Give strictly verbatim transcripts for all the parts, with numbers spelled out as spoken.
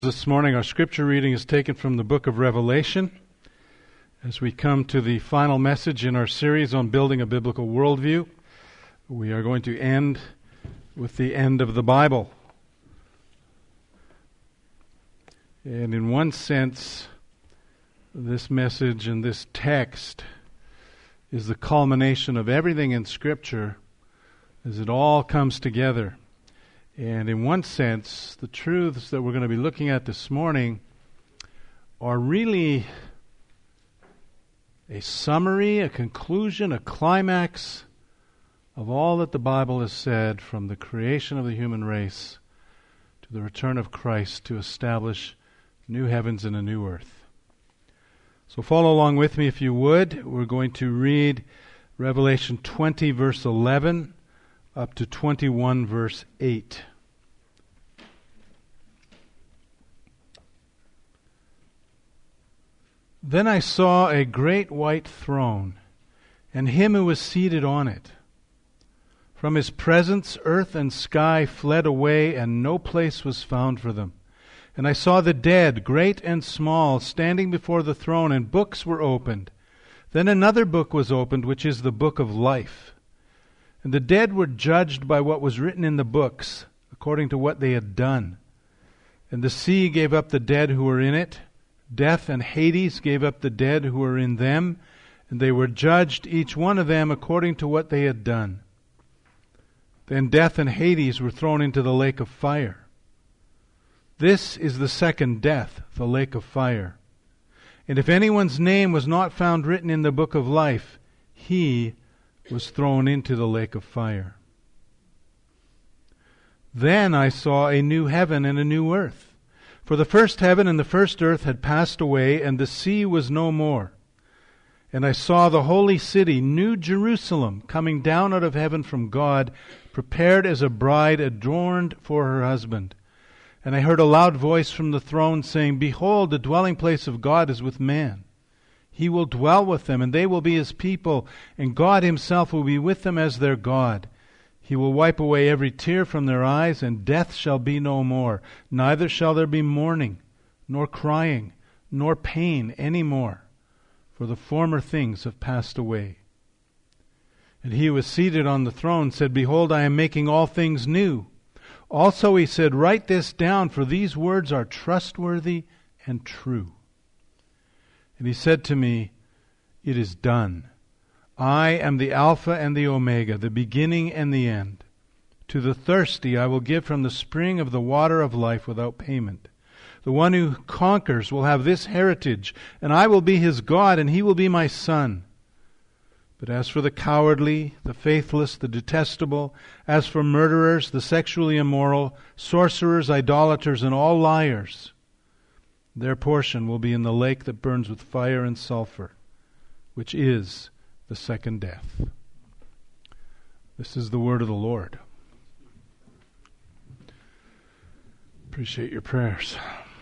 This morning our scripture reading is taken from the book of Revelation as we come to the final message in our series on building a biblical worldview. We are going to end with the end of the Bible. And in one sense, this message and this text is the culmination of everything in Scripture as it all comes together. And in one sense, the truths that we're going to be looking at this morning are really a summary, a conclusion, a climax of all that the Bible has said from the creation of the human race to the return of Christ to establish new heavens and a new earth. So follow along with me if you would. We're going to read Revelation twenty verse eleven up to twenty-one verse eight. Then I saw a great white throne, and him who was seated on it. From his presence earth and sky fled away, and no place was found for them. And I saw the dead, great and small, standing before the throne, and books were opened. Then another book was opened, which is the book of life. And the dead were judged by what was written in the books, according to what they had done. And the sea gave up the dead who were in it. Death and Hades gave up the dead who were in them, and they were judged, each one of them, according to what they had done. Then death and Hades were thrown into the lake of fire. This is the second death, the lake of fire. And if anyone's name was not found written in the book of life, he was thrown into the lake of fire. Then I saw a new heaven and a new earth. For the first heaven and the first earth had passed away, and the sea was no more. And I saw the holy city, New Jerusalem, coming down out of heaven from God, prepared as a bride adorned for her husband. And I heard a loud voice from the throne saying, Behold, the dwelling place of God is with man. He will dwell with them, and they will be his people, and God himself will be with them as their God. He will wipe away every tear from their eyes, and death shall be no more. Neither shall there be mourning, nor crying, nor pain any more, for the former things have passed away. And he who was seated on the throne said, Behold, I am making all things new. Also he said, Write this down, for these words are trustworthy and true. And he said to me, It is done. I am the Alpha and the Omega, the beginning and the end. To the thirsty I will give from the spring of the water of life without payment. The one who conquers will have this heritage, and I will be his God, and he will be my son. But as for the cowardly, the faithless, the detestable, as for murderers, the sexually immoral, sorcerers, idolaters, and all liars, their portion will be in the lake that burns with fire and sulfur, which is the second death. This is the word of the Lord. Appreciate your prayers.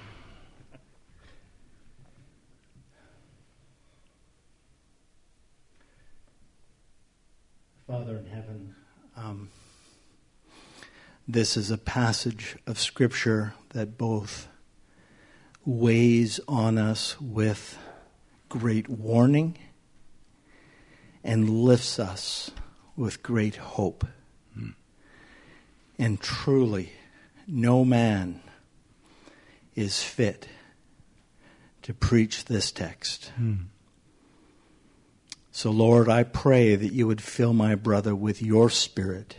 Father in heaven, um, this is a passage of Scripture that both weighs on us with great warning and lifts us with great hope. Mm. And truly, no man is fit to preach this text. Mm. So, Lord, I pray that you would fill my brother with your Spirit,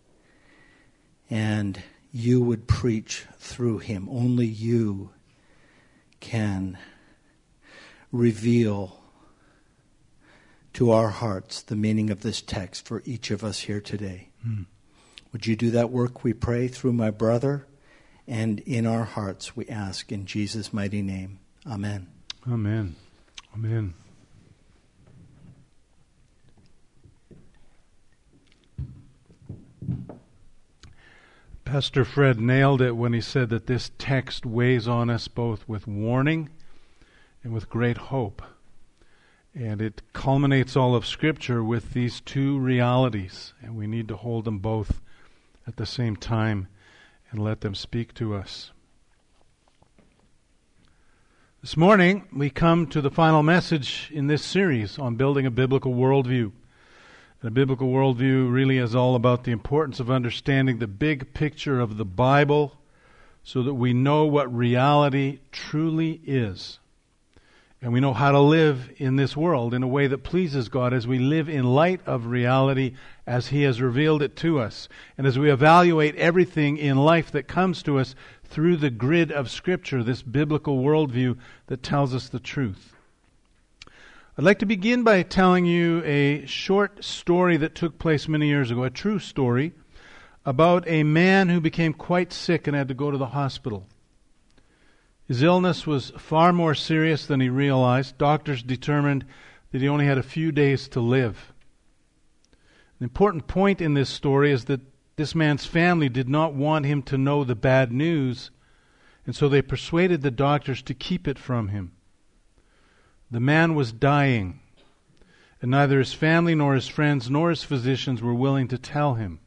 and you would preach through him. Only you can reveal to our hearts the meaning of this text for each of us here today. Mm. Would you do that work, we pray, through my brother and in our hearts, we ask in Jesus' mighty name. Amen. Amen. Amen. Pastor Fred nailed it when he said that this text weighs on us both with warning and with great hope. And it culminates all of Scripture with these two realities, and we need to hold them both at the same time and let them speak to us. This morning, we come to the final message in this series on building a biblical worldview. And a biblical worldview really is all about the importance of understanding the big picture of the Bible so that we know what reality truly is. And we know how to live in this world in a way that pleases God as we live in light of reality as He has revealed it to us. And as we evaluate everything in life that comes to us through the grid of Scripture, this biblical worldview that tells us the truth. I'd like to begin by telling you a short story that took place many years ago, a true story, about a man who became quite sick and had to go to the hospital. His illness was far more serious than he realized. Doctors determined that he only had a few days to live. An important point in this story is that this man's family did not want him to know the bad news, and so they persuaded the doctors to keep it from him. The man was dying, and neither his family nor his friends nor his physicians were willing to tell him.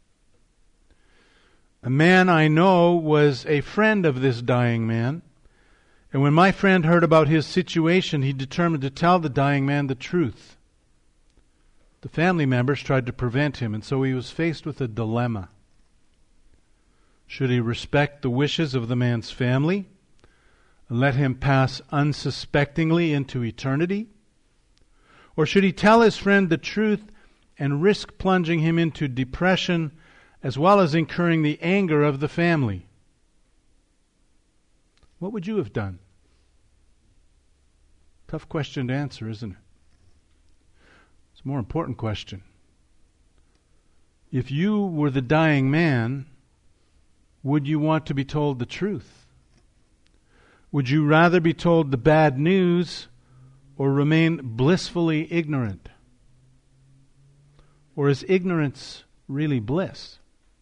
A man I know was a friend of this dying man, and when my friend heard about his situation, he determined to tell the dying man the truth. The family members tried to prevent him, and so he was faced with a dilemma. Should he respect the wishes of the man's family and let him pass unsuspectingly into eternity? Or should he tell his friend the truth and risk plunging him into depression as well as incurring the anger of the family? What would you have done? Tough question to answer, isn't it? It's a more important question. If you were the dying man, would you want to be told the truth? Would you rather be told the bad news or remain blissfully ignorant? Or is ignorance really bliss?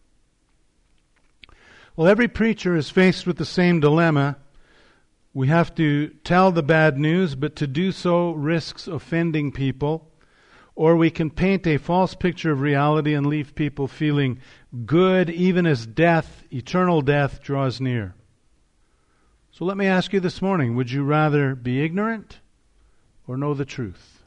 Well, every preacher is faced with the same dilemma. We have to tell the bad news, but to do so risks offending people. Or we can paint a false picture of reality and leave people feeling good even as death, eternal death, draws near. So let me ask you this morning, would you rather be ignorant or know the truth?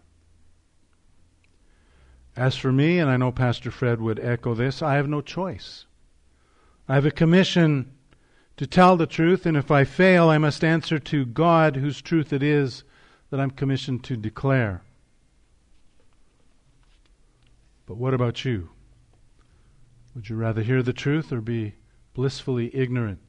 As for me, and I know Pastor Fred would echo this, I have no choice. I have a commission to tell the truth, and if I fail, I must answer to God, whose truth it is that I'm commissioned to declare. But what about you? Would you rather hear the truth or be blissfully ignorant?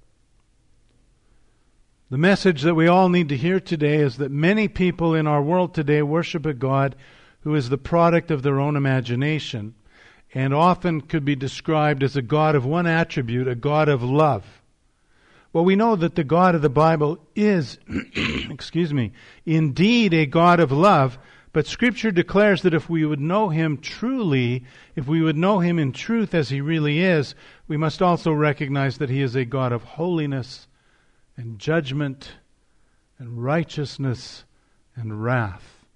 The message that we all need to hear today is that many people in our world today worship a God who is the product of their own imagination and often could be described as a God of one attribute, a God of love. Well, we know that the God of the Bible is, excuse me, indeed a God of love, but Scripture declares that if we would know Him truly, if we would know Him in truth as He really is, we must also recognize that He is a God of holiness and judgment and righteousness and wrath.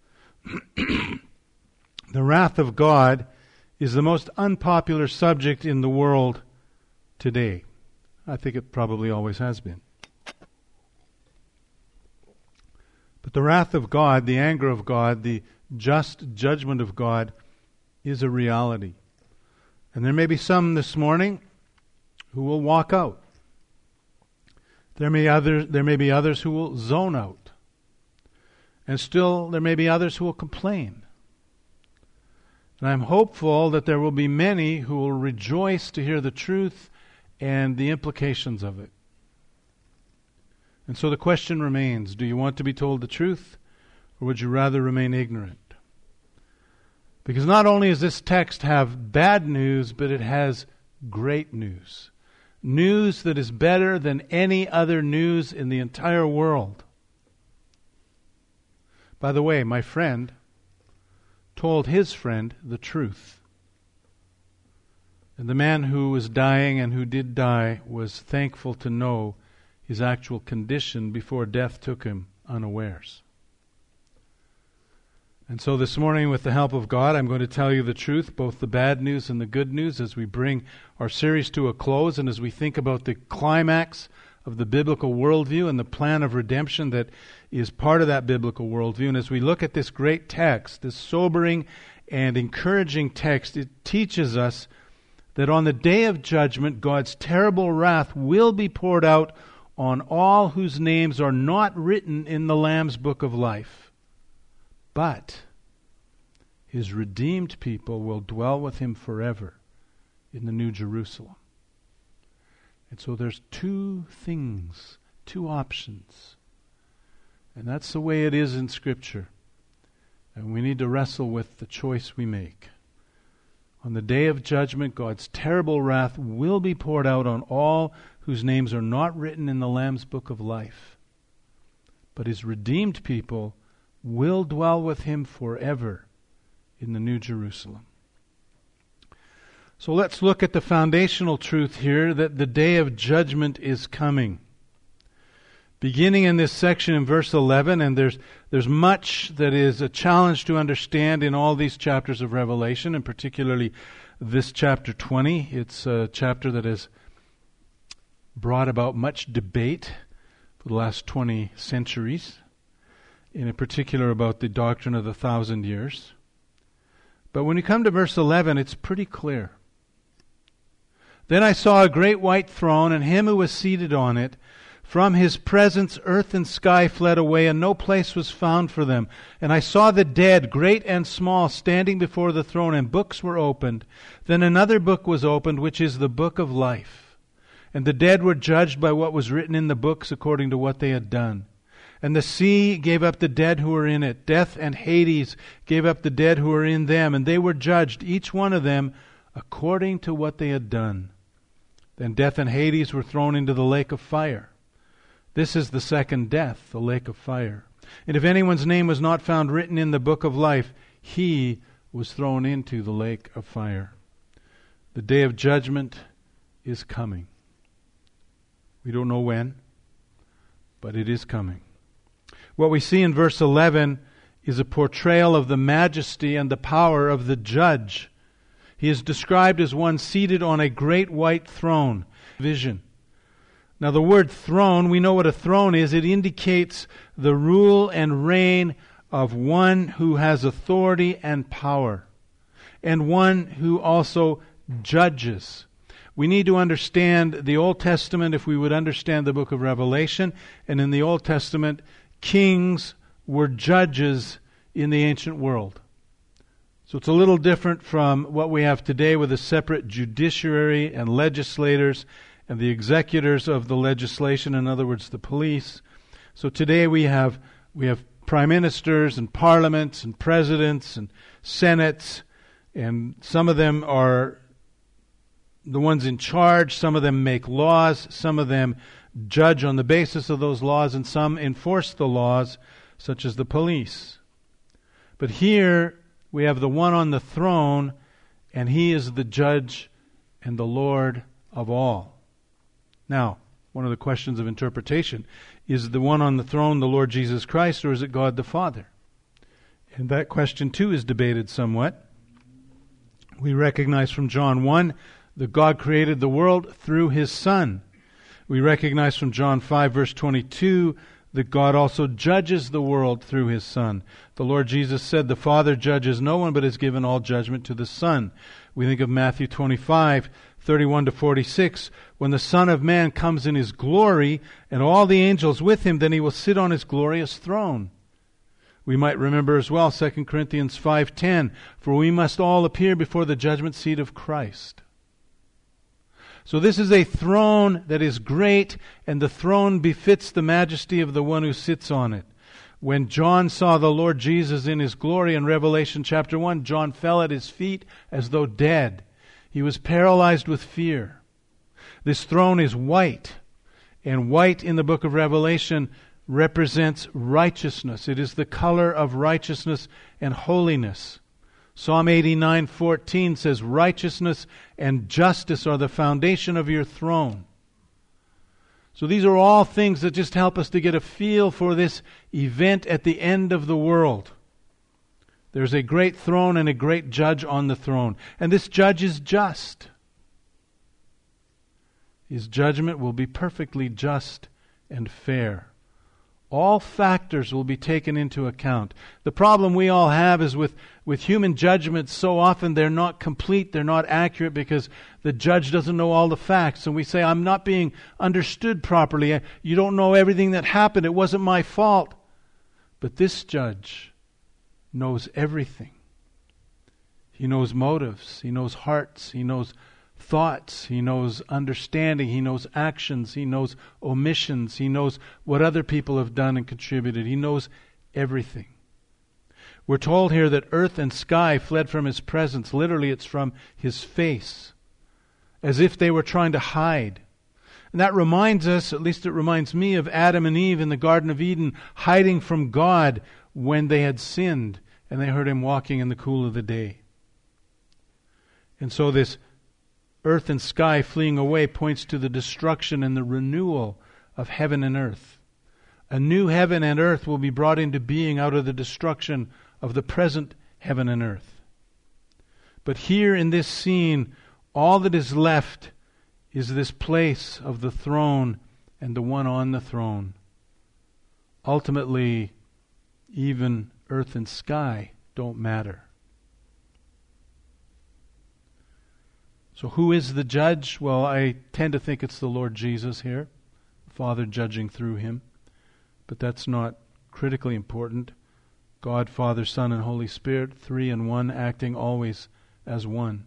The wrath of God is the most unpopular subject in the world today. I think it probably always has been. But the wrath of God, the anger of God, the just judgment of God is a reality. And there may be some this morning who will walk out. There may other, there may be others who will zone out. And still there may be others who will complain. And I'm hopeful that there will be many who will rejoice to hear the truth and the implications of it. And so the question remains, do you want to be told the truth, or would you rather remain ignorant? Because not only does this text have bad news, but it has great news. News that is better than any other news in the entire world. By the way, my friend told his friend the truth. And the man who was dying and who did die was thankful to know his actual condition before death took him unawares. And so this morning, with the help of God, I'm going to tell you the truth, both the bad news and the good news, as we bring our series to a close and as we think about the climax of the biblical worldview and the plan of redemption that is part of that biblical worldview. And as we look at this great text, this sobering and encouraging text, it teaches us that on the day of judgment, God's terrible wrath will be poured out on all whose names are not written in the Lamb's book of life. But His redeemed people will dwell with Him forever in the New Jerusalem. And so there's two things, two options. And that's the way it is in Scripture. And we need to wrestle with the choice we make. On the day of judgment, God's terrible wrath will be poured out on all whose names are not written in the Lamb's book of life. But His redeemed people will dwell with Him forever in the New Jerusalem. So let's look at the foundational truth here that the day of judgment is coming. Beginning in this section in verse eleven, and there's there's much that is a challenge to understand in all these chapters of Revelation, and particularly this chapter twenty. It's a chapter that has brought about much debate for the last twenty centuries, in particular about the doctrine of the thousand years. But when you come to verse eleven, it's pretty clear. Then I saw a great white throne, and Him who was seated on it. From His presence earth and sky fled away, and no place was found for them. And I saw the dead, great and small, standing before the throne, and books were opened. Then another book was opened, which is the book of life. And the dead were judged by what was written in the books according to what they had done. And the sea gave up the dead who were in it. Death and Hades gave up the dead who were in them, and they were judged, each one of them, according to what they had done. Then death and Hades were thrown into the lake of fire. This is the second death, the lake of fire. And if anyone's name was not found written in the book of life, he was thrown into the lake of fire. The day of judgment is coming. We don't know when, but it is coming. What we see in verse eleven is a portrayal of the majesty and the power of the judge. He is described as one seated on a great white throne. Vision. Now the word throne, we know what a throne is. It indicates the rule and reign of one who has authority and power, and one who also judges. We need to understand the Old Testament if we would understand the book of Revelation. And in the Old Testament, kings were judges in the ancient world. So it's a little different from what we have today with a separate judiciary and legislators and the executors of the legislation, in other words, the police. So today we have we have prime ministers and parliaments and presidents and senates, and some of them are the ones in charge, some of them make laws, some of them judge on the basis of those laws, and some enforce the laws, such as the police. But here we have the one on the throne, and He is the judge and the Lord of all. Now, one of the questions of interpretation, is the one on the throne the Lord Jesus Christ, or is it God the Father? And that question too is debated somewhat. We recognize from John one that God created the world through His Son. We recognize from John five verse twenty-two that God also judges the world through His Son. The Lord Jesus said, the Father judges no one, but has given all judgment to the Son. We think of Matthew twenty-five, thirty-one to forty-six, when the Son of Man comes in His glory, and all the angels with Him, then He will sit on His glorious throne. We might remember as well Second Corinthians five ten, for we must all appear before the judgment seat of Christ. So this is a throne that is great, and the throne befits the majesty of the one who sits on it. When John saw the Lord Jesus in His glory in Revelation chapter one, John fell at His feet as though dead. He was paralyzed with fear. This throne is white, and white in the book of Revelation represents righteousness. It is the color of righteousness and holiness. Psalm eighty-nine fourteen says, righteousness and justice are the foundation of your throne. So these are all things that just help us to get a feel for this event at the end of the world. There's a great throne and a great judge on the throne. And this judge is just. His judgment will be perfectly just and fair. All factors will be taken into account. The problem we all have is with, with human judgments, so often they're not complete, they're not accurate because the judge doesn't know all the facts. And we say, I'm not being understood properly. You don't know everything that happened. It wasn't my fault. But this judge knows everything. He knows motives. He knows hearts. He knows thoughts. He knows understanding. He knows actions. He knows omissions. He knows what other people have done and contributed. He knows everything. We're told here that earth and sky fled from His presence. Literally, it's from His face, as if they were trying to hide. And that reminds us, at least it reminds me, of Adam and Eve in the Garden of Eden, hiding from God when they had sinned, and they heard Him walking in the cool of the day. And so this earth and sky fleeing away points to the destruction and the renewal of heaven and earth. A new heaven and earth will be brought into being out of the destruction of the present heaven and earth. But here in this scene, all that is left is this place of the throne and the one on the throne. Ultimately, even earth and sky don't matter. So who is the judge? Well, I tend to think it's the Lord Jesus here, the Father judging through Him. But that's not critically important. God, Father, Son, and Holy Spirit, three in one, acting always as one.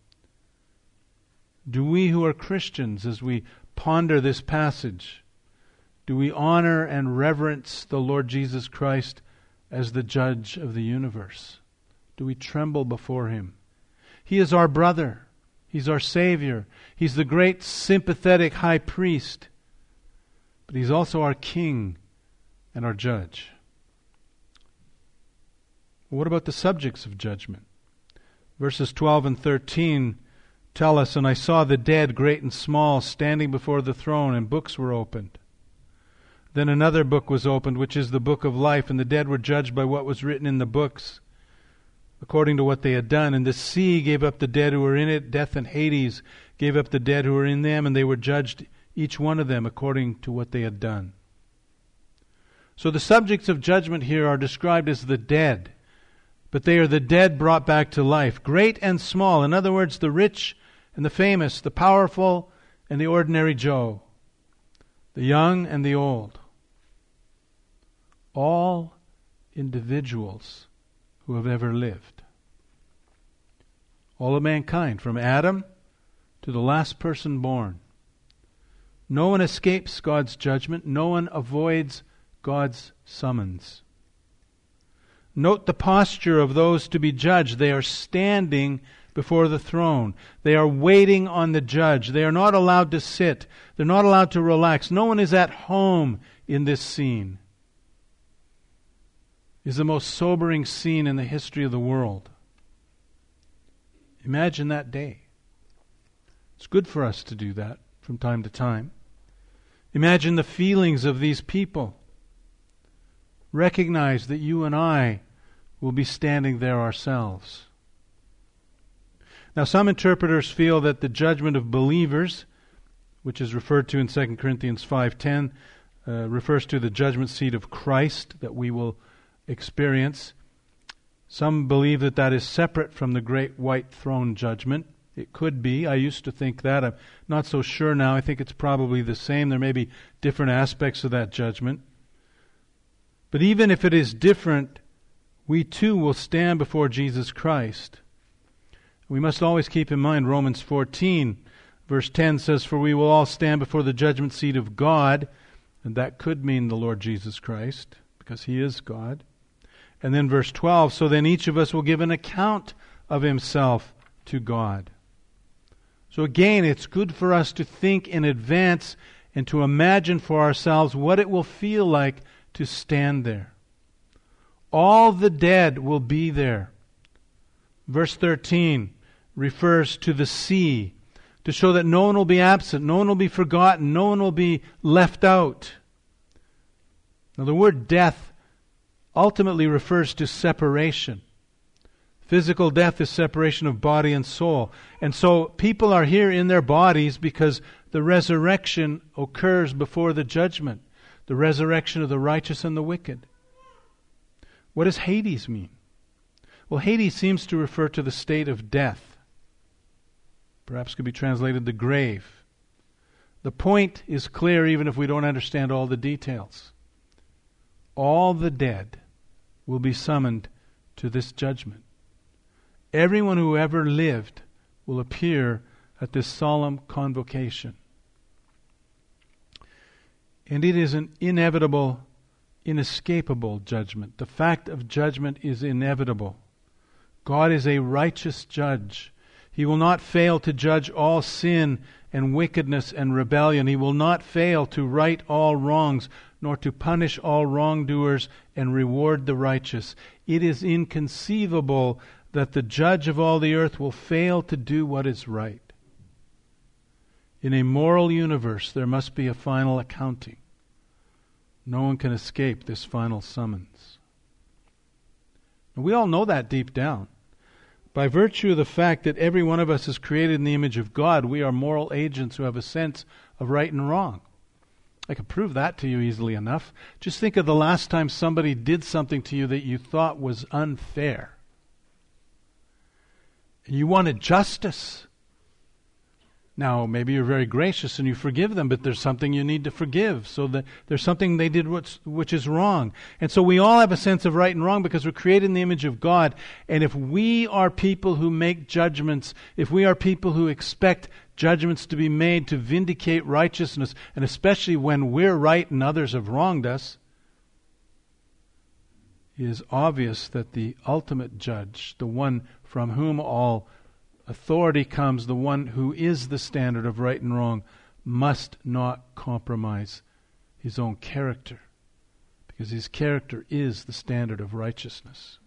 Do we who are Christians, as we ponder this passage, do we honor and reverence the Lord Jesus Christ as the judge of the universe? Do we tremble before Him? He is our brother. He's our Savior. He's the great sympathetic high priest. But He's also our King and our judge. What about the subjects of judgment? Verses twelve and thirteen tell us, "And I saw the dead, great and small, standing before the throne, and books were opened. Then another book was opened, which is the book of life, and the dead were judged by what was written in the books, according to what they had done. And the sea gave up the dead who were in it. Death and Hades gave up the dead who were in them, and they were judged, each one of them, according to what they had done." So the subjects of judgment here are described as the dead, but they are the dead brought back to life, great and small. In other words, the rich and the famous, the powerful and the ordinary Joe, the young and the old. All individuals who have ever lived. All of mankind, from Adam to the last person born. No one escapes God's judgment. No one avoids God's summons. Note the posture of those to be judged. They are standing before the throne. They are waiting on the judge. They are not allowed to sit. They're not allowed to relax. No one is at home in this scene. It is the most sobering scene in the history of the world. Imagine that day. It's good for us to do that from time to time. Imagine the feelings of these people. Recognize that you and I will be standing there ourselves. Now, some interpreters feel that the judgment of believers, which is referred to in Second Corinthians five ten, uh, refers to the judgment seat of Christ that we will experience. Some believe that that is separate from the great white throne judgment. It could be. I used to think that. I'm not so sure now. I think it's probably the same. There may be different aspects of that judgment. But even if it is different, we too will stand before Jesus Christ. We must always keep in mind Romans fourteen, verse ten says, "For we will all stand before the judgment seat of God," and that could mean the Lord Jesus Christ, because He is God. And then verse twelve, "So then each of us will give an account of himself to God." So again, it's good for us to think in advance and to imagine for ourselves what it will feel like to stand there. All the dead will be there. Verse thirteen refers to the sea, to show that no one will be absent, no one will be forgotten, no one will be left out. Now the word death ultimately refers to separation. Physical death is separation of body and soul. And so people are here in their bodies because the resurrection occurs before the judgment, the resurrection of the righteous and the wicked. What does Hades mean? Well, Hades seems to refer to the state of death. Perhaps could be translated the grave. The point is clear even if we don't understand all the details. All the dead will be summoned to this judgment. Everyone who ever lived will appear at this solemn convocation. And it is an inevitable, inescapable judgment. The fact of judgment is inevitable. God is a righteous judge. He will not fail to judge all sin and wickedness and rebellion. He will not fail to right all wrongs, nor to punish all wrongdoers and reward the righteous. It is inconceivable that the judge of all the earth will fail to do what is right. In a moral universe, there must be a final accounting. No one can escape this final summons. We all know that deep down. By virtue of the fact that every one of us is created in the image of God, we are moral agents who have a sense of right and wrong. I could prove that to you easily enough. Just think of the last time somebody did something to you that you thought was unfair. And you wanted justice. Now, maybe you're very gracious and you forgive them, but there's something you need to forgive. So that there's something they did which, which is wrong. And so we all have a sense of right and wrong because we're created in the image of God. And if we are people who make judgments, if we are people who expect judgments to be made to vindicate righteousness, and especially when we're right and others have wronged us, it is obvious that the ultimate judge, the one from whom all authority comes, the one who is the standard of right and wrong, must not compromise his own character, because his character is the standard of righteousness.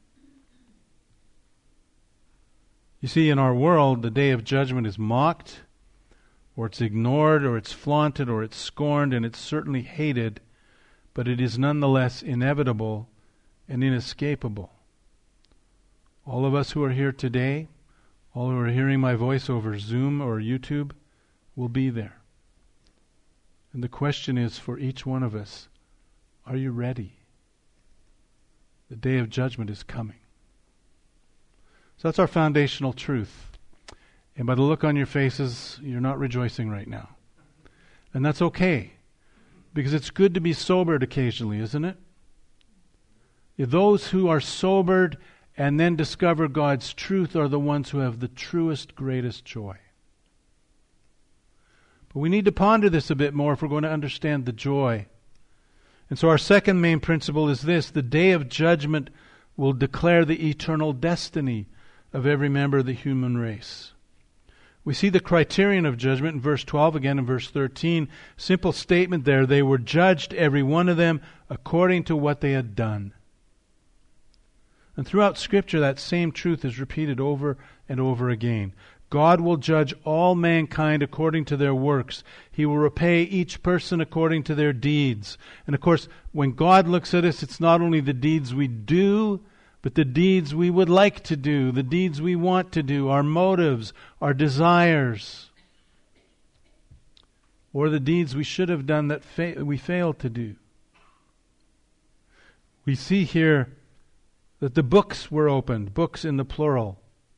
You see, in our world, the day of judgment is mocked, or it's ignored, or it's flaunted, or it's scorned, and it's certainly hated, but it is nonetheless inevitable and inescapable. All of us who are here today, all who are hearing my voice over Zoom or YouTube, will be there. And the question is for each one of us, are you ready? The day of judgment is coming. So that's our foundational truth. And by the look on your faces, you're not rejoicing right now. And that's okay, because it's good to be sobered occasionally, isn't it? Those who are sobered and then discover God's truth are the ones who have the truest, greatest joy. But we need to ponder this a bit more if we're going to understand the joy. And so our second main principle is this: the day of judgment will declare the eternal destiny of every member of the human race. We see the criterion of judgment in verse twelve, again in verse thirteen. Simple statement there: they were judged, every one of them, according to what they had done. And throughout Scripture, that same truth is repeated over and over again. God will judge all mankind according to their works. He will repay each person according to their deeds. And of course, when God looks at us, it's not only the deeds we do, but the deeds we would like to do, the deeds we want to do, our motives, our desires, or the deeds we should have done that fa- we failed to do. We see here that the books were opened, books in the plural.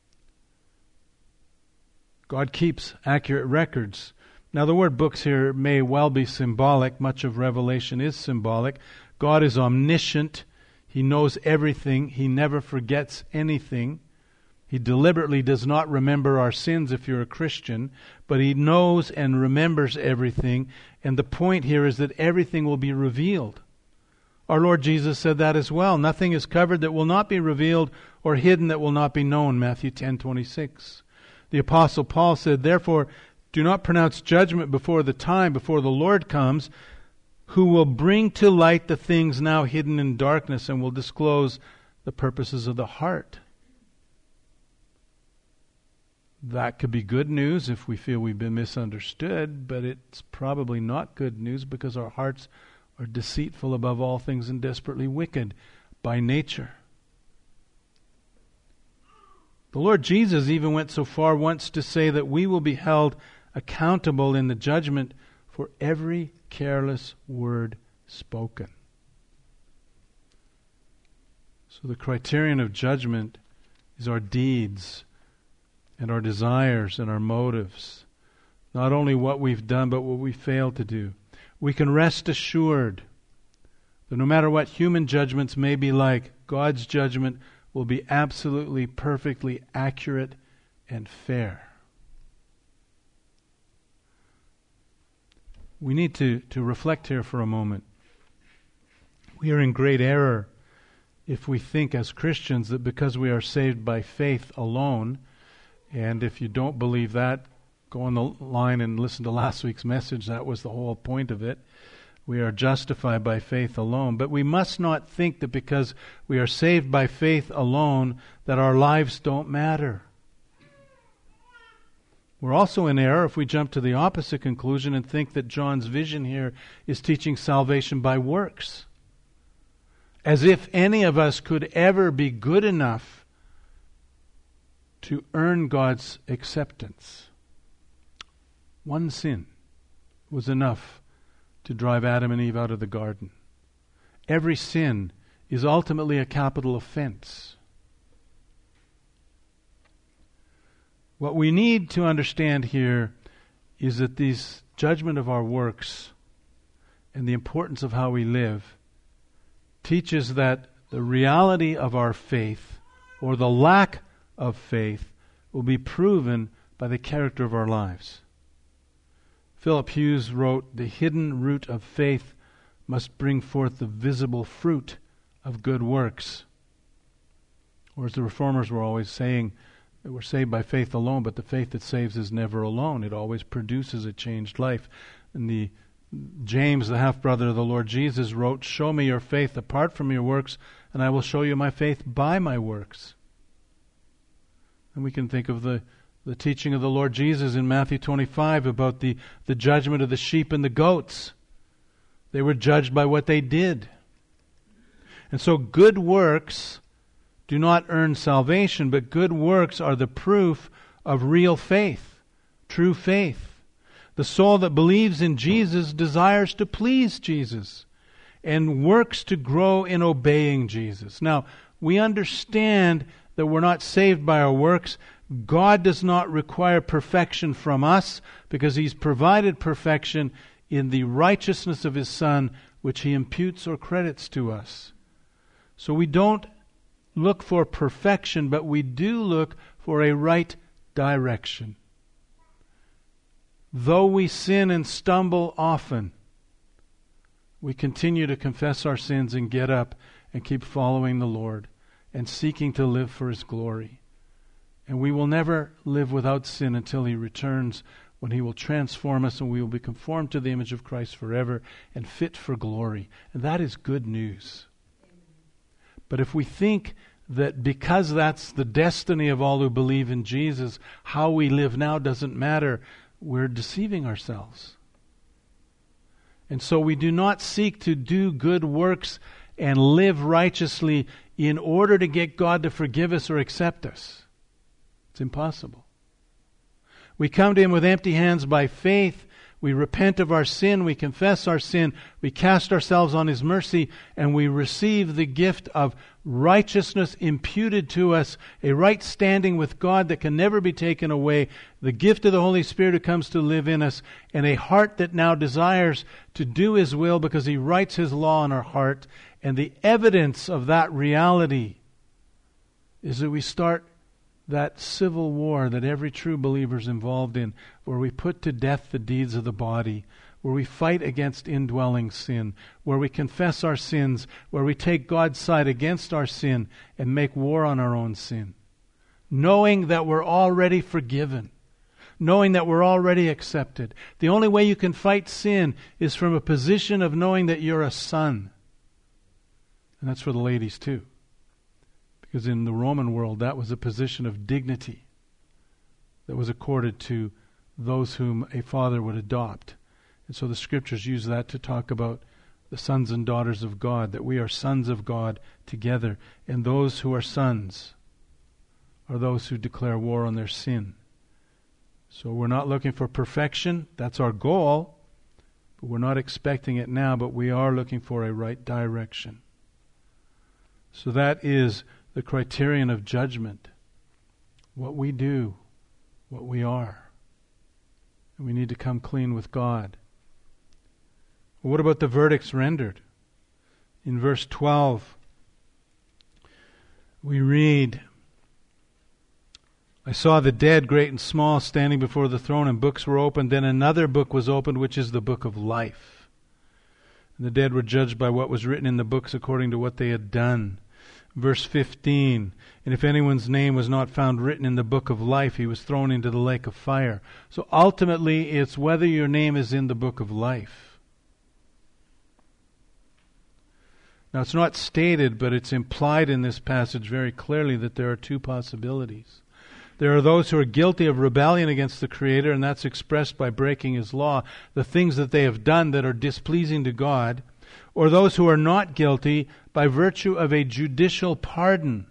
God keeps accurate records. Now the word books here may well be symbolic. Much of Revelation is symbolic. God is omniscient. He knows everything. He never forgets anything. He deliberately does not remember our sins if you're a Christian, but He knows and remembers everything. And the point here is that everything will be revealed. Our Lord Jesus said that as well. Nothing is covered that will not be revealed, or hidden that will not be known. Matthew ten twenty-six. The Apostle Paul said, therefore, do not pronounce judgment before the time, before the Lord comes, who will bring to light the things now hidden in darkness and will disclose the purposes of the heart. That could be good news if we feel we've been misunderstood, but it's probably not good news because our hearts are deceitful above all things and desperately wicked by nature. The Lord Jesus even went so far once to say that we will be held accountable in the judgment for every careless word spoken. So the criterion of judgment is our deeds and our desires and our motives. Not only what we've done, but what we failed to do. We can rest assured that no matter what human judgments may be like, God's judgment will be absolutely, perfectly accurate and fair. We need to, to reflect here for a moment. We are in great error if we think as Christians that because we are saved by faith alone, and if you don't believe that, go on the line and listen to last week's message. That was the whole point of it. We are justified by faith alone. But we must not think that because we are saved by faith alone that our lives don't matter. We're also in error if we jump to the opposite conclusion and think that John's vision here is teaching salvation by works. As if any of us could ever be good enough to earn God's acceptance. One sin was enough to drive Adam and Eve out of the garden. Every sin is ultimately a capital offense. What we need to understand here is that this judgment of our works and the importance of how we live teaches that the reality of our faith or the lack of faith will be proven by the character of our lives. Philip Hughes wrote, "The hidden root of faith must bring forth the visible fruit of good works." Or as the Reformers were always saying, that we're saved by faith alone, but the faith that saves is never alone. It always produces a changed life. And the James, the half-brother of the Lord Jesus, wrote, "Show me your faith apart from your works, and I will show you my faith by my works." And we can think of the The teaching of the Lord Jesus in Matthew twenty-five about the, the judgment of the sheep and the goats. They were judged by what they did. And so good works do not earn salvation, but good works are the proof of real faith, true faith. The soul that believes in Jesus desires to please Jesus and works to grow in obeying Jesus. Now, we understand that we're not saved by our works. God does not require perfection from us because He's provided perfection in the righteousness of His Son, which He imputes or credits to us. So we don't look for perfection, but we do look for a right direction. Though we sin and stumble often, we continue to confess our sins and get up and keep following the Lord and seeking to live for His glory. And we will never live without sin until He returns, when He will transform us and we will be conformed to the image of Christ forever and fit for glory. And that is good news. But if we think that because that's the destiny of all who believe in Jesus, how we live now doesn't matter, we're deceiving ourselves. And so we do not seek to do good works and live righteously in order to get God to forgive us or accept us. It's impossible. We come to Him with empty hands by faith. We repent of our sin. We confess our sin. We cast ourselves on His mercy, and we receive the gift of righteousness imputed to us, a right standing with God that can never be taken away, the gift of the Holy Spirit who comes to live in us, and a heart that now desires to do His will because He writes His law in our heart. And the evidence of that reality is that we start that civil war that every true believer is involved in, where we put to death the deeds of the body, where we fight against indwelling sin, where we confess our sins, where we take God's side against our sin and make war on our own sin, knowing that we're already forgiven, knowing that we're already accepted. The only way you can fight sin is from a position of knowing that you're a son. And that's for the ladies too. Because in the Roman world, that was a position of dignity that was accorded to those whom a father would adopt. And so the Scriptures use that to talk about the sons and daughters of God, that we are sons of God together. And those who are sons are those who declare war on their sin. So we're not looking for perfection. That's our goal. But we're not expecting it now, but we are looking for a right direction. So that is the criterion of judgment. What we do, what we are. And we need to come clean with God. Well, what about the verdicts rendered? In verse twelve, we read, I saw the dead, great and small, standing before the throne, and books were opened. Then another book was opened, which is the book of life. And the dead were judged by what was written in the books according to what they had done. Verse fifteen, and if anyone's name was not found written in the book of life, he was thrown into the lake of fire. So ultimately, it's whether your name is in the book of life. Now, it's not stated, but it's implied in this passage very clearly that there are two possibilities. There are those who are guilty of rebellion against the Creator, and that's expressed by breaking His law, the things that they have done that are displeasing to God, or those who are not guilty by virtue of a judicial pardon.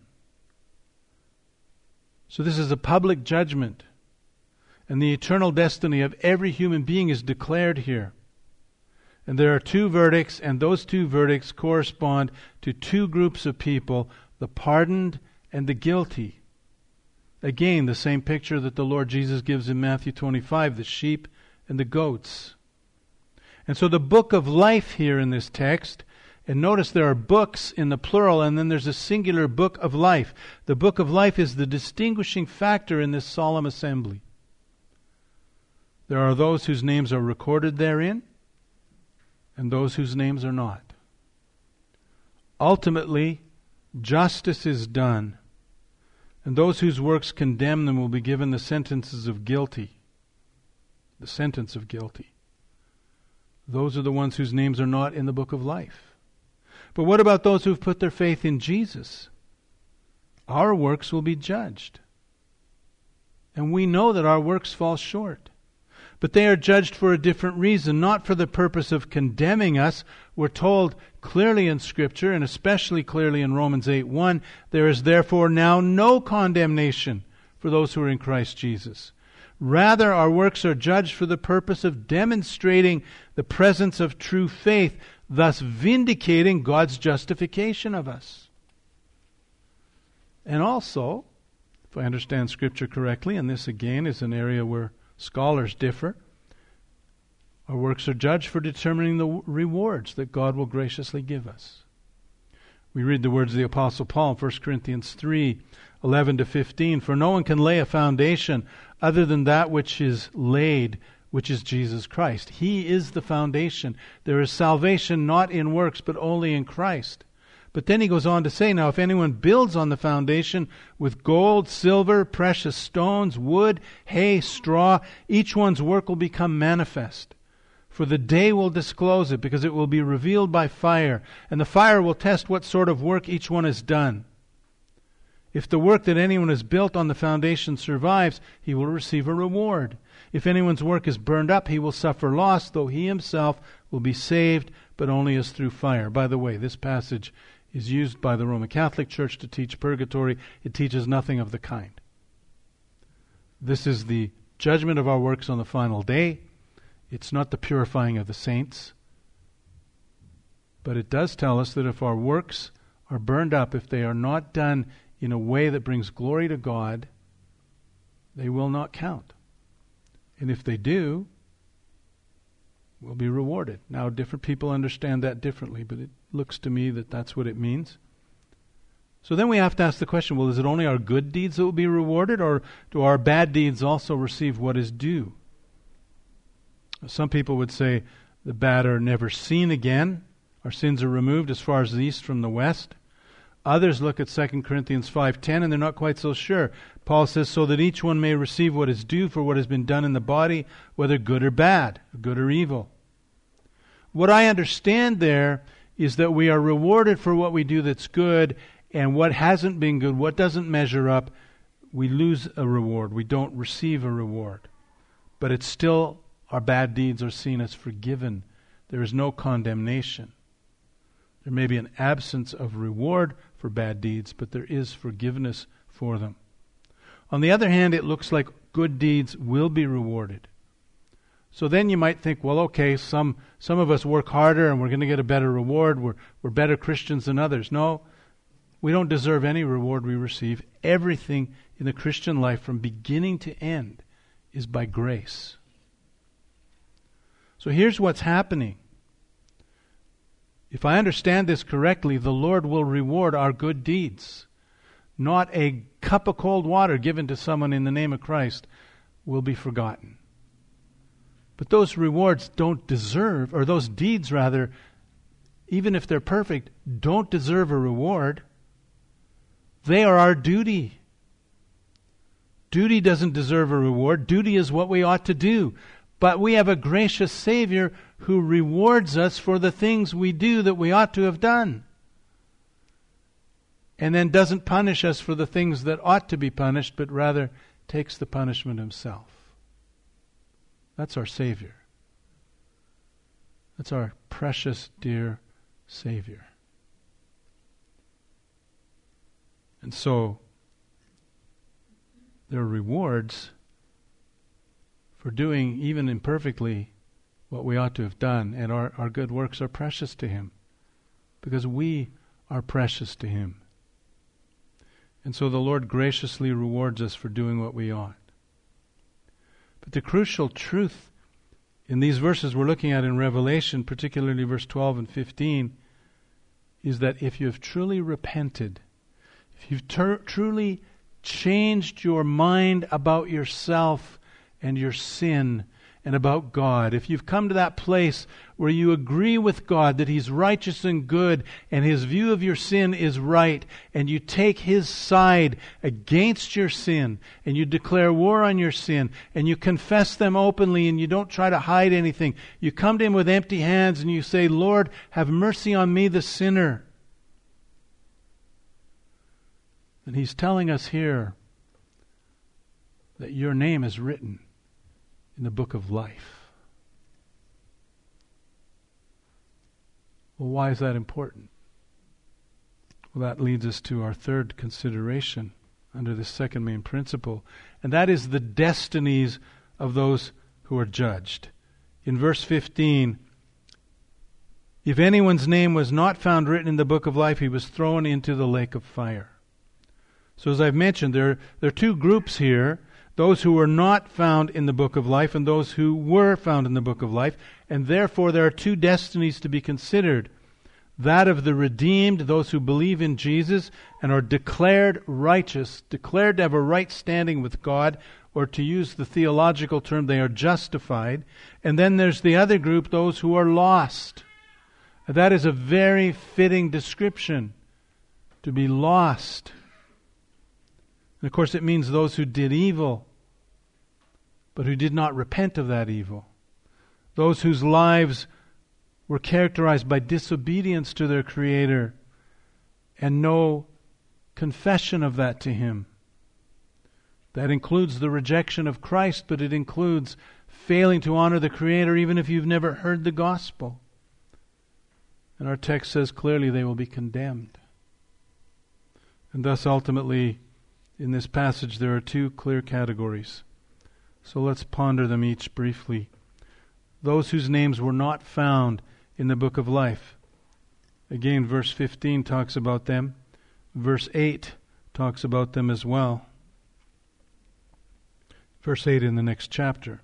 So this is a public judgment, and the eternal destiny of every human being is declared here. And there are two verdicts, and those two verdicts correspond to two groups of people, the pardoned and the guilty. Again, the same picture that the Lord Jesus gives in Matthew twenty-five, the sheep and the goats. And so the book of life here in this text, and notice there are books in the plural, and then there's a singular book of life. The book of life is the distinguishing factor in this solemn assembly. There are those whose names are recorded therein, and those whose names are not. Ultimately, justice is done, and those whose works condemn them will be given the sentences of guilty. The sentence of guilty. Those are the ones whose names are not in the book of life. But what about those who've put their faith in Jesus? Our works will be judged. And we know that our works fall short. But they are judged for a different reason, not for the purpose of condemning us. We're told clearly in Scripture, and especially clearly in Romans eight one, there is therefore now no condemnation for those who are in Christ Jesus. Rather, our works are judged for the purpose of demonstrating the presence of true faith, thus vindicating God's justification of us. And also, if I understand Scripture correctly, and this again is an area where scholars differ, our works are judged for determining the rewards that God will graciously give us. We read the words of the Apostle Paul in First Corinthians three, eleven to fifteen. For no one can lay a foundation other than that which is laid, which is Jesus Christ. He is the foundation. There is salvation not in works, but only in Christ. But then he goes on to say, now if anyone builds on the foundation with gold, silver, precious stones, wood, hay, straw, each one's work will become manifest. For the day will disclose it, because it will be revealed by fire, and the fire will test what sort of work each one has done. If the work that anyone has built on the foundation survives, he will receive a reward. If anyone's work is burned up, he will suffer loss, though he himself will be saved, but only as through fire. By the way, this passage is used by the Roman Catholic Church to teach purgatory. It teaches nothing of the kind. This is the judgment of our works on the final day. It's not the purifying of the saints. But it does tell us that if our works are burned up, if they are not done in a way that brings glory to God, they will not count. And if they do, we'll be rewarded. Now, different people understand that differently, but it looks to me that that's what it means. So then we have to ask the question, well, is it only our good deeds that will be rewarded, or do our bad deeds also receive what is due? Some people would say the bad are never seen again. Our sins are removed as far as the east from the west. Others look at Second Corinthians five ten and they're not quite so sure. Paul says, so that each one may receive what is due for what has been done in the body, whether good or bad, good or evil. What I understand there is that we are rewarded for what we do that's good, and what hasn't been good, what doesn't measure up, we lose a reward. We don't receive a reward. But it's still, our bad deeds are seen as forgiven. There is no condemnation. There may be an absence of reward for bad deeds, but there is forgiveness for them. On the other hand, it looks like good deeds will be rewarded. So then you might think, well, okay, some some of us work harder and we're going to get a better reward. We're, we're better Christians than others. No, we don't deserve any reward we receive. Everything in the Christian life from beginning to end is by grace. So here's what's happening. If I understand this correctly, the Lord will reward our good deeds. Not a cup of cold water given to someone in the name of Christ will be forgotten. But those rewards don't deserve, or those deeds rather, even if they're perfect, don't deserve a reward. They are our duty. Duty doesn't deserve a reward. Duty is what we ought to do. But we have a gracious Savior who rewards us for the things we do that we ought to have done. And then doesn't punish us for the things that ought to be punished, but rather takes the punishment himself. That's our Savior. That's our precious, dear Savior. And so, there are rewards for doing, even imperfectly, what we ought to have done. And our, our good works are precious to Him, because we are precious to Him. And so the Lord graciously rewards us for doing what we ought. But the crucial truth in these verses we're looking at in Revelation, particularly verse twelve and fifteen, is that if you have truly repented, if you've ter- truly changed your mind about yourself and your sin and about God, if you've come to that place where you agree with God that He's righteous and good and His view of your sin is right, and you take His side against your sin and you declare war on your sin and you confess them openly and you don't try to hide anything, you come to Him with empty hands and you say, Lord, have mercy on me, the sinner. And He's telling us here that your name is written in the book of life. Well, why is that important? Well, that leads us to our third consideration under this second main principle, and that is the destinies of those who are judged. In verse fifteen, if anyone's name was not found written in the book of life, he was thrown into the lake of fire. So as I've mentioned, there, there are two groups here. Those who were not found in the book of life and those who were found in the book of life. And therefore there are two destinies to be considered. That of the redeemed, those who believe in Jesus and are declared righteous, declared to have a right standing with God, or to use the theological term, they are justified. And then there's the other group, those who are lost. That is a very fitting description, to be lost. And of course it means those who did evil, but who did not repent of that evil. Those whose lives were characterized by disobedience to their Creator and no confession of that to Him. That includes the rejection of Christ, but it includes failing to honor the Creator even if you've never heard the gospel. And our text says clearly they will be condemned. And thus ultimately, in this passage, there are two clear categories. So let's ponder them each briefly. Those whose names were not found in the book of life. Again, verse fifteen talks about them. Verse eight talks about them as well. Verse eight in the next chapter.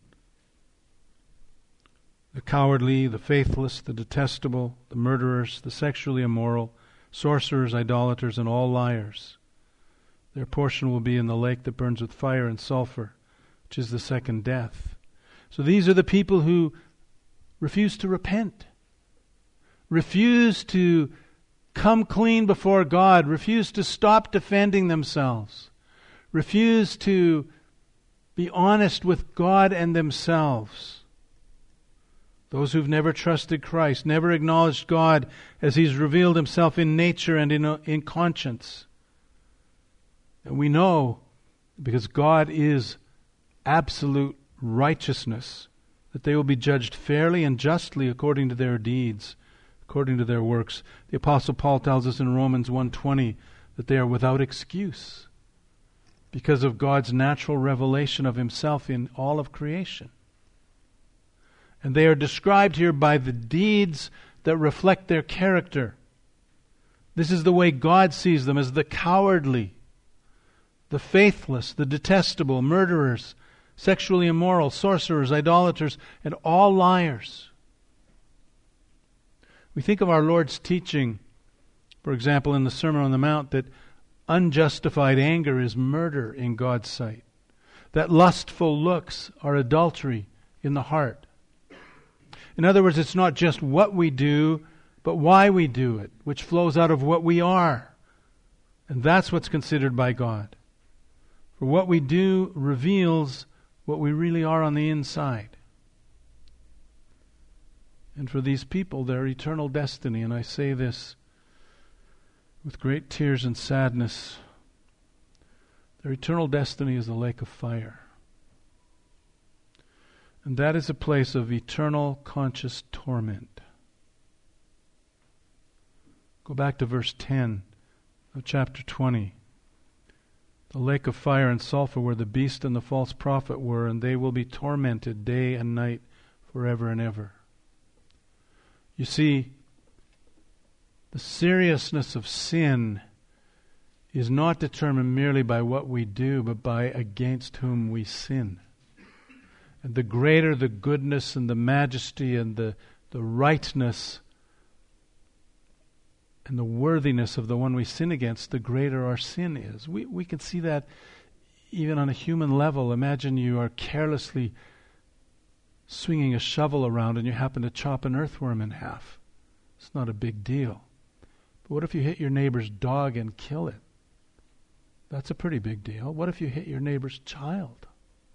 The cowardly, the faithless, the detestable, the murderers, the sexually immoral, sorcerers, idolaters, and all liars. Their portion will be in the lake that burns with fire and sulfur, which is the second death. So these are the people who refuse to repent, refuse to come clean before God, refuse to stop defending themselves, refuse to be honest with God and themselves. Those who've never trusted Christ, never acknowledged God as He's revealed Himself in nature and in, in conscience. And we know, because God is absolute righteousness, that they will be judged fairly and justly according to their deeds, according to their works. The Apostle Paul tells us in Romans one twenty that they are without excuse. because of God's natural revelation of himself in all of creation. And they are described here by the deeds that reflect their character. This is the way God sees them, as the cowardly, the faithless, the detestable, murderers, sexually immoral, sorcerers, idolaters, and all liars. We think of our Lord's teaching, for example, in the Sermon on the Mount, that unjustified anger is murder in God's sight, that lustful looks are adultery in the heart. In other words, it's not just what we do, but why we do it, which flows out of what we are. And that's what's considered by God. For what we do reveals what we really are on the inside. And for these people, their eternal destiny, and I say this with great tears and sadness, their eternal destiny is the lake of fire. And that is a place of eternal conscious torment. Go back to verse ten of chapter twenty. The lake of fire and sulfur where the beast and the false prophet were, and they will be tormented day and night forever and ever. You see, the seriousness of sin is not determined merely by what we do, but by against whom we sin. And the greater the goodness and the majesty and the, the rightness and the worthiness of the one we sin against, the greater our sin is. We, we can see that even on a human level. Imagine you are carelessly swinging a shovel around and you happen to chop an earthworm in half. It's not a big deal. But what if you hit your neighbor's dog and kill it? That's a pretty big deal. What if you hit your neighbor's child?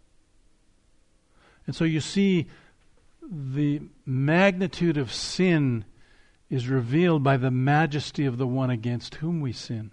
And so you see, the magnitude of sin is revealed by the majesty of the one against whom we sin.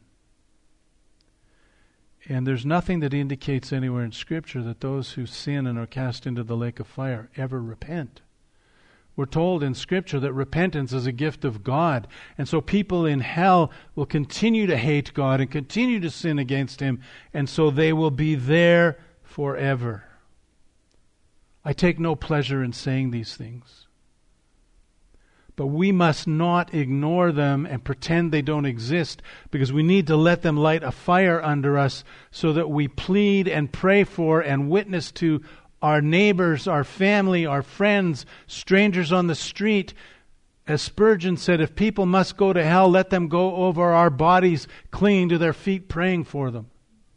And there's nothing that indicates anywhere in Scripture that those who sin and are cast into the lake of fire ever repent. We're told in Scripture that repentance is a gift of God. And so people in hell will continue to hate God and continue to sin against Him. And so they will be there forever. I take no pleasure in saying these things. But we must not ignore them and pretend they don't exist, because we need to let them light a fire under us so that we plead and pray for and witness to our neighbors, our family, our friends, strangers on the street. As Spurgeon said, if people must go to hell, let them go over our bodies, clinging to their feet, praying for them.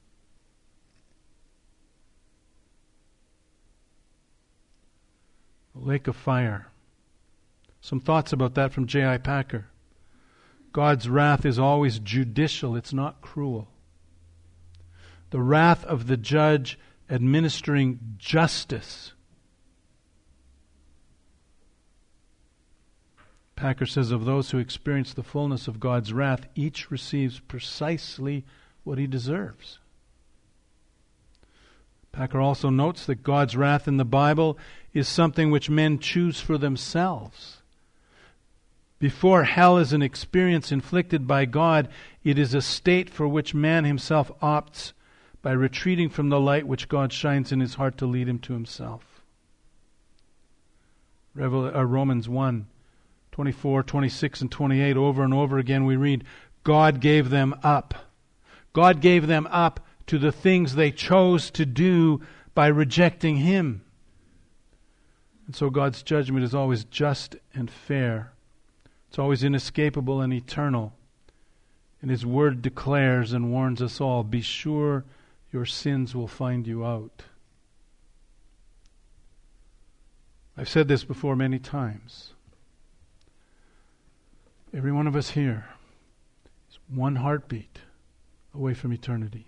The lake of fire. Some thoughts about that from J I Packer. God's wrath is always judicial, it's not cruel. The wrath of the judge administering justice. Packer says of those who experience the fullness of God's wrath, each receives precisely what he deserves. Packer also notes that God's wrath in the Bible is something which men choose for themselves. Before hell is an experience inflicted by God, it is a state for which man himself opts by retreating from the light which God shines in his heart to lead him to himself. Revel- uh, Romans one, twenty-four, twenty-six, and twenty-eight, over and over again we read, God gave them up. God gave them up to the things they chose to do by rejecting Him. And so God's judgment is always just and fair. It's always inescapable and eternal. And His Word declares and warns us all, be sure your sins will find you out. I've said this before many times. Every one of us here is one heartbeat away from eternity.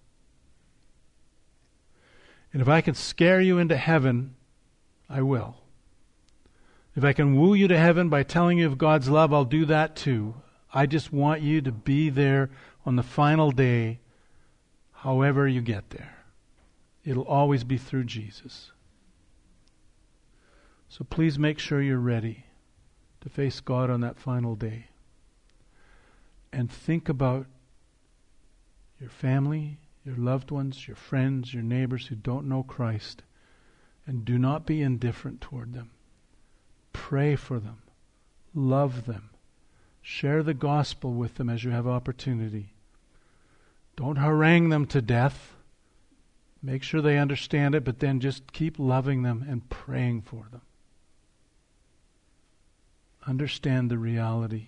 And if I can scare you into heaven, I will. If I can woo you to heaven by telling you of God's love, I'll do that too. I just want you to be there on the final day, however you get there. It'll always be through Jesus. So please make sure you're ready to face God on that final day. And think about your family, your loved ones, your friends, your neighbors who don't know Christ, and do not be indifferent toward them. Pray for them. Love them. Share the gospel with them as you have opportunity. Don't harangue them to death. Make sure they understand it, but then just keep loving them and praying for them. Understand the reality.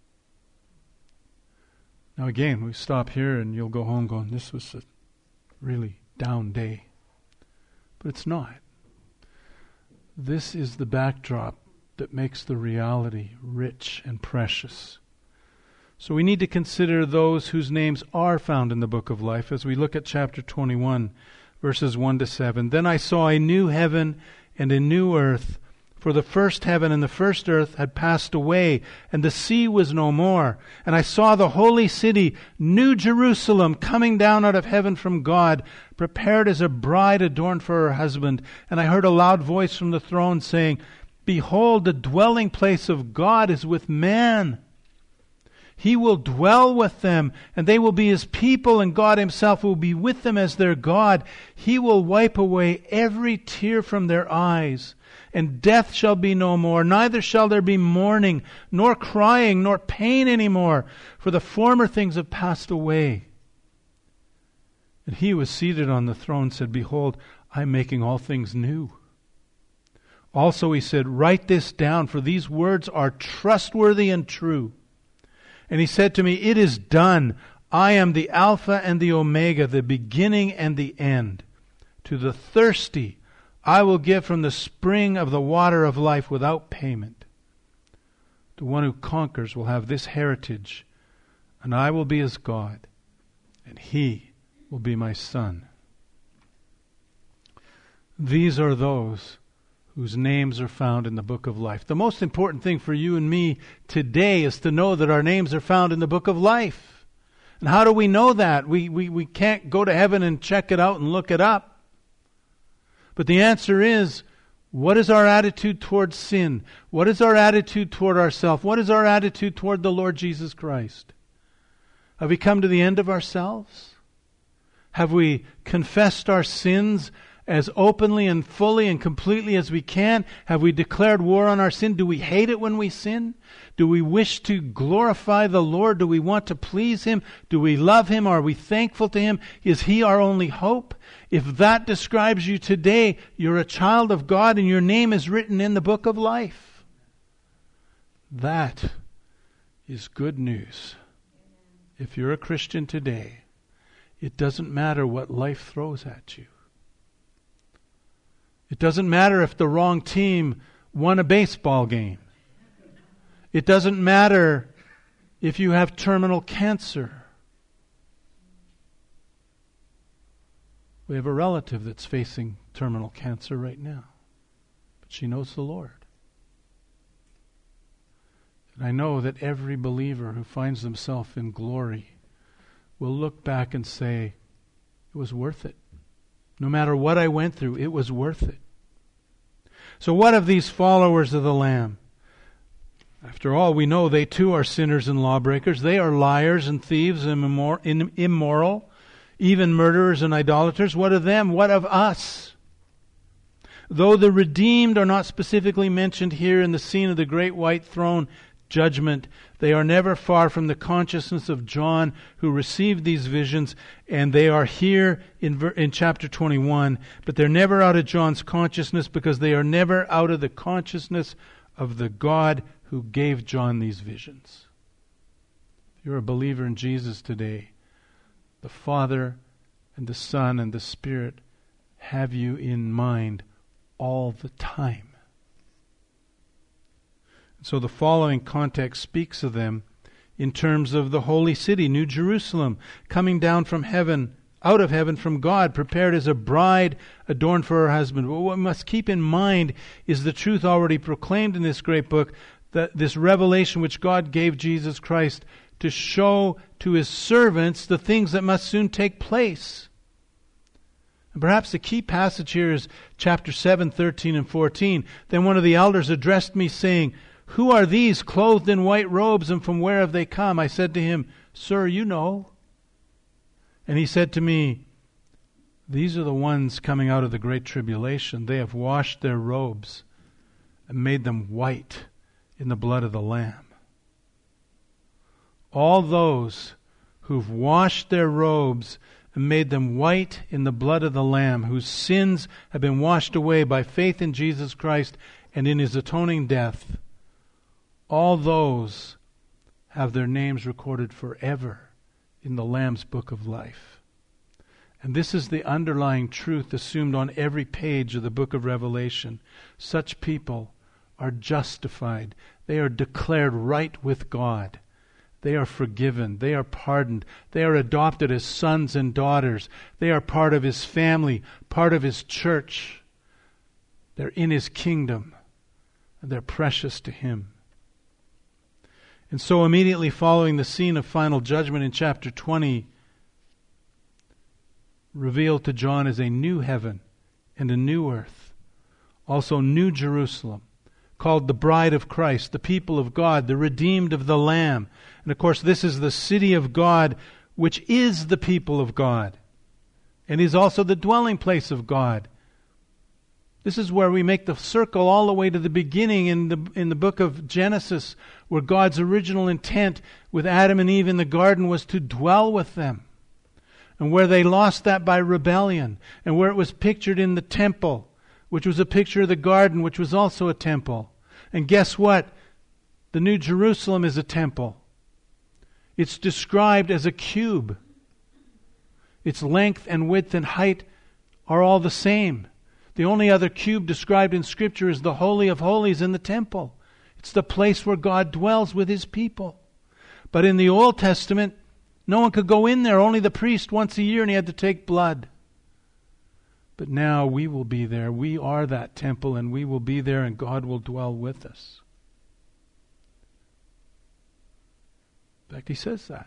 Now again, we stop here and you'll go home going, this was a really down day. But it's not. This is the backdrop that makes the reality rich and precious. So we need to consider those whose names are found in the book of life as we look at chapter twenty-one, verses one to seven. Then I saw a new heaven and a new earth, for the first heaven and the first earth had passed away, and the sea was no more. And I saw the holy city, New Jerusalem, coming down out of heaven from God, prepared as a bride adorned for her husband. And I heard a loud voice from the throne saying, Behold, the dwelling place of God is with man. He will dwell with them, and they will be His people, and God Himself will be with them as their God. He will wipe away every tear from their eyes, and death shall be no more. Neither shall there be mourning, nor crying, nor pain any more, for the former things have passed away. And He who was seated on the throne said, Behold, I am making all things new. Also He said, Write this down, for these words are trustworthy and true. And He said to me, It is done. I am the Alpha and the Omega, the beginning and the end. To the thirsty I will give from the spring of the water of life without payment. The one who conquers will have this heritage, and I will be his God, and he will be my son. These are those whose names are found in the book of life. The most important thing for you and me today is to know that our names are found in the book of life. And how do we know that? We, we, we can't go to heaven and check it out and look it up. But the answer is, what is our attitude toward sin? What is our attitude toward ourselves? What is our attitude toward the Lord Jesus Christ? Have we come to the end of ourselves? Have we confessed our sins as openly and fully and completely as we can? Have we declared war on our sin? Do we hate it when we sin? Do we wish to glorify the Lord? Do we want to please Him? Do we love Him? Are we thankful to Him? Is He our only hope? If that describes you today, you're a child of God and your name is written in the book of life. That is good news. If you're a Christian today, it doesn't matter what life throws at you. It doesn't matter if the wrong team won a baseball game. It doesn't matter if you have terminal cancer. We have a relative that's facing terminal cancer right now, but she knows the Lord. And I know that every believer who finds themselves in glory will look back and say, it was worth it. No matter what I went through, it was worth it. So what of these followers of the Lamb? After all, we know they too are sinners and lawbreakers. They are liars and thieves and immor- immoral, even murderers and idolaters. What of them? What of us? Though the redeemed are not specifically mentioned here in the scene of the great white throne judgment, they are never far from the consciousness of John, who received these visions, and they are here in, ver- in chapter twenty-one, but they're never out of John's consciousness because they are never out of the consciousness of the God who gave John these visions. If you're a believer in Jesus today, the Father and the Son and the Spirit have you in mind all the time. So the following context speaks of them in terms of the holy city, New Jerusalem, coming down from heaven, out of heaven from God, prepared as a bride adorned for her husband. But what we must keep in mind is the truth already proclaimed in this great book, that this revelation which God gave Jesus Christ to show to His servants the things that must soon take place. And perhaps the key passage here is chapter seven, thirteen and fourteen. Then one of the elders addressed me, saying, Who are these clothed in white robes, and from where have they come? I said to him, Sir, you know. And he said to me, these are the ones coming out of the great tribulation. They have washed their robes and made them white in the blood of the Lamb. All those who've washed their robes and made them white in the blood of the Lamb, whose sins have been washed away by faith in Jesus Christ and in His atoning death, all those have their names recorded forever in the Lamb's book of life. And this is the underlying truth assumed on every page of the book of Revelation. Such people are justified. They are declared right with God. They are forgiven. They are pardoned. They are adopted as sons and daughters. They are part of His family, part of His church. They're in His kingdom, and they're precious to Him. And so immediately following the scene of final judgment in chapter twenty, revealed to John as a new heaven and a new earth, also New Jerusalem, called the bride of Christ, the people of God, the redeemed of the Lamb. And of course, this is the city of God, which is the people of God, and is also the dwelling place of God. This is where we make the circle all the way to the beginning in the in the book of Genesis, where God's original intent with Adam and Eve in the garden was to dwell with them, and where they lost that by rebellion, and where it was pictured in the temple, which was a picture of the garden, which was also a temple. And guess what? The New Jerusalem is a temple. It's described as a cube. Its length and width and height are all the same. The only other cube described in Scripture is the Holy of Holies in the temple. It's the place where God dwells with His people. But in the Old Testament, no one could go in there, only the priest once a year, and he had to take blood. But now we will be there. We are that temple, and we will be there, and God will dwell with us. In fact, He says that.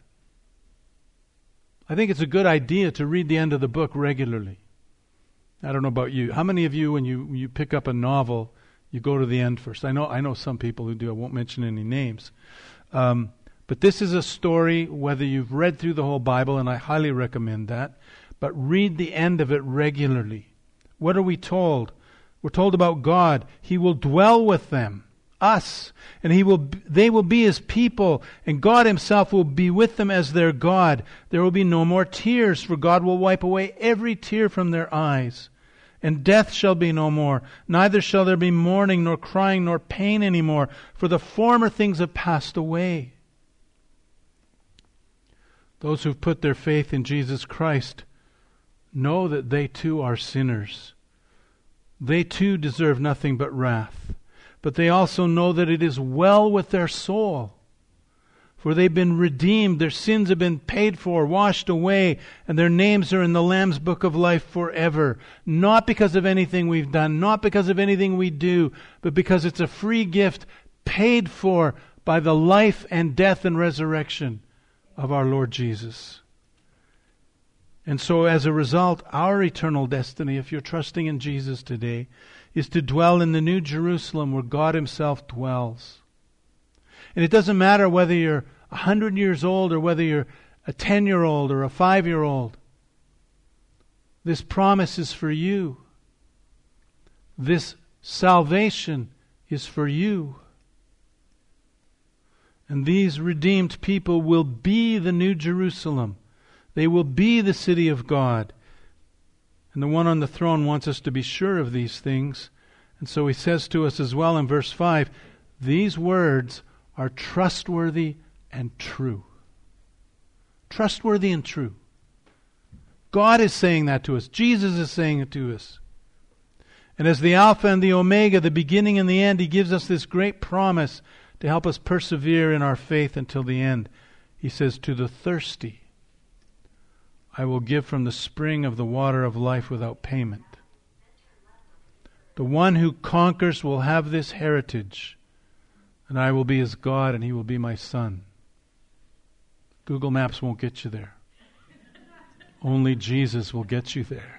I think it's a good idea to read the end of the book regularly. I don't know about you. How many of you, when you, you pick up a novel, you go to the end first? I know I know some people who do. I won't mention any names. Um, but this is a story, whether you've read through the whole Bible, and I highly recommend that, but read the end of it regularly. What are we told? We're told about God. He will dwell with them, us, and He will. They will be His people, and God Himself will be with them as their God. There will be no more tears, for God will wipe away every tear from their eyes. And death shall be no more, neither shall there be mourning, nor crying, nor pain any more, for the former things have passed away. Those who've put their faith in Jesus Christ know that they too are sinners. They too deserve nothing but wrath. But they also know that it is well with their soul. For they've been redeemed, their sins have been paid for, washed away, and their names are in the Lamb's book of life forever. Not because of anything we've done, not because of anything we do, but because it's a free gift paid for by the life and death and resurrection of our Lord Jesus. And so as a result, our eternal destiny, if you're trusting in Jesus today, is to dwell in the New Jerusalem where God Himself dwells. And it doesn't matter whether you're a hundred years old or whether you're a ten-year-old or a five-year-old. This promise is for you. This salvation is for you. And these redeemed people will be the New Jerusalem. They will be the city of God. And the one on the throne wants us to be sure of these things. And so He says to us as well in verse five, these words are trustworthy and true. Trustworthy and true. God is saying that to us. Jesus is saying it to us. And as the Alpha and the Omega, the beginning and the end, He gives us this great promise to help us persevere in our faith until the end. He says, to the thirsty, I will give from the spring of the water of life without payment. The one who conquers will have this heritage, and I will be his God, and he will be my son. Google Maps won't get you there. Only Jesus will get you there.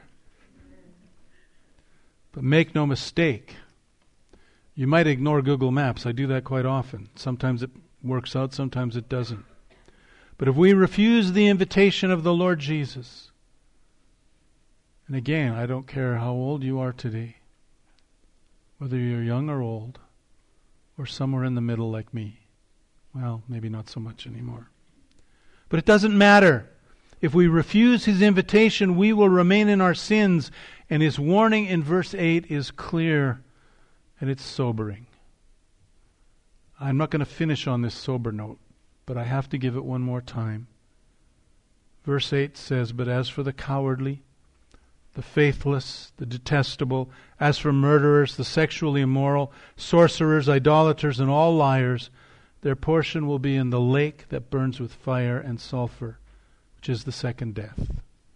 But make no mistake, you might ignore Google Maps. I do that quite often. Sometimes it works out, sometimes it doesn't. But if we refuse the invitation of the Lord Jesus, and again, I don't care how old you are today, whether you're young or old, or somewhere in the middle like me. Well, maybe not so much anymore. But it doesn't matter. If we refuse His invitation, we will remain in our sins. And His warning in verse eight is clear and it's sobering. I'm not going to finish on this sober note, but I have to give it one more time. Verse eight says, "But as for the cowardly, the faithless, the detestable, as for murderers, the sexually immoral, sorcerers, idolaters, and all liars, their portion will be in the lake that burns with fire and sulfur, which is the second death."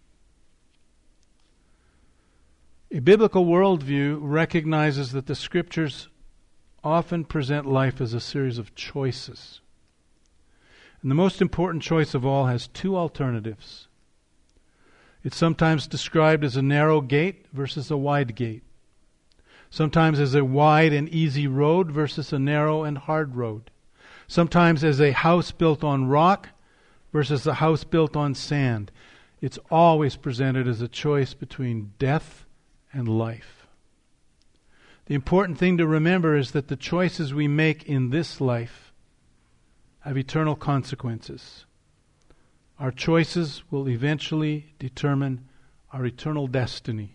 A biblical worldview recognizes that the Scriptures often present life as a series of choices. And the most important choice of all has two alternatives. It's sometimes described as a narrow gate versus a wide gate. Sometimes as a wide and easy road versus a narrow and hard road. Sometimes as a house built on rock versus a house built on sand. It's always presented as a choice between death and life. The important thing to remember is that the choices we make in this life have eternal consequences. Our choices will eventually determine our eternal destiny.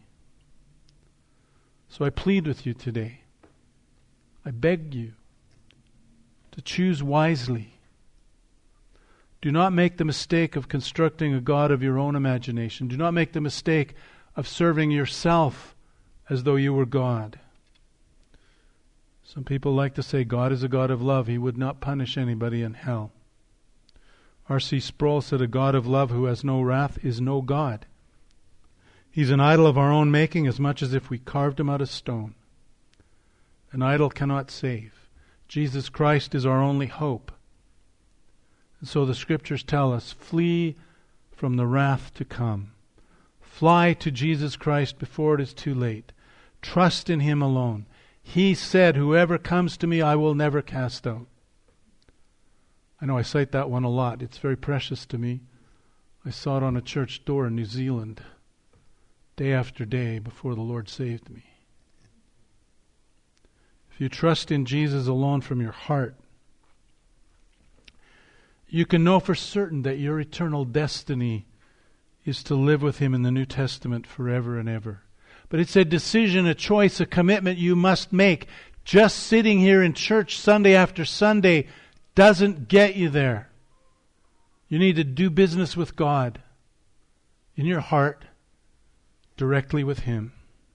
So I plead with you today. I beg you to choose wisely. Do not make the mistake of constructing a God of your own imagination. Do not make the mistake of serving yourself as though you were God. Some people like to say God is a God of love. He would not punish anybody in hell. R C Sproul said, "A God of love who has no wrath is no God. He's an idol of our own making as much as if we carved him out of stone. An idol cannot save. Jesus Christ is our only hope." And so the Scriptures tell us, flee from the wrath to come. Fly to Jesus Christ before it is too late. Trust in Him alone. He said, "Whoever comes to me, I will never cast out." I know I cite that one a lot. It's very precious to me. I saw it on a church door in New Zealand, day after day, before the Lord saved me. If you trust in Jesus alone from your heart, you can know for certain that your eternal destiny is to live with Him in the New Testament forever and ever. But it's a decision, a choice, a commitment you must make. Just sitting here in church Sunday after Sunday doesn't get you there. You need to do business with God in your heart, directly with Him.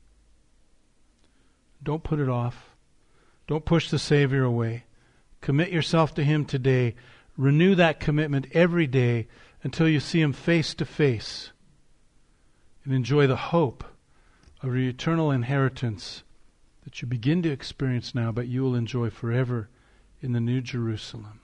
Don't put it off. Don't push the Savior away. Commit yourself to Him today. Renew that commitment every day until you see Him face to face and enjoy the hope of your eternal inheritance that you begin to experience now, but you will enjoy forever in the New Jerusalem.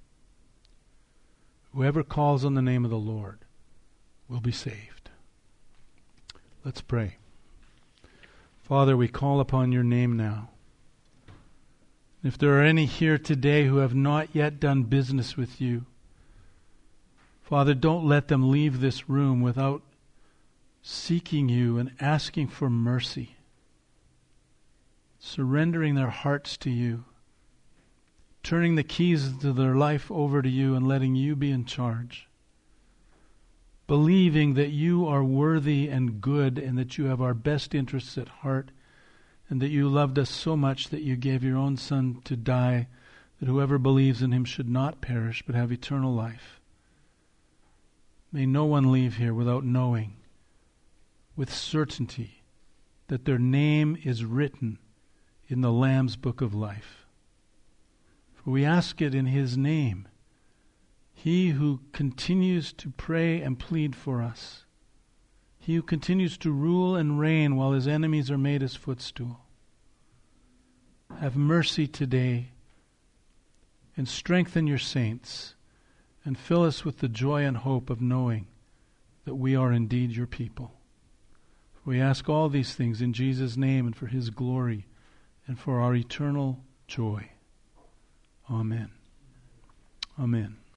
Whoever calls on the name of the Lord will be saved. Let's pray. Father, we call upon your name now. If there are any here today who have not yet done business with you, Father, don't let them leave this room without seeking you and asking for mercy, surrendering their hearts to you, turning the keys to their life over to you and letting you be in charge, believing that you are worthy and good and that you have our best interests at heart, and that you loved us so much that you gave your own Son to die, that whoever believes in Him should not perish but have eternal life. May no one leave here without knowing with certainty that their name is written in the Lamb's book of life. For we ask it in His name, He who continues to pray and plead for us, He who continues to rule and reign while His enemies are made His footstool. Have mercy today and strengthen your saints and fill us with the joy and hope of knowing that we are indeed your people. We ask all these things in Jesus' name and for His glory and for our eternal joy. Amen. Amen.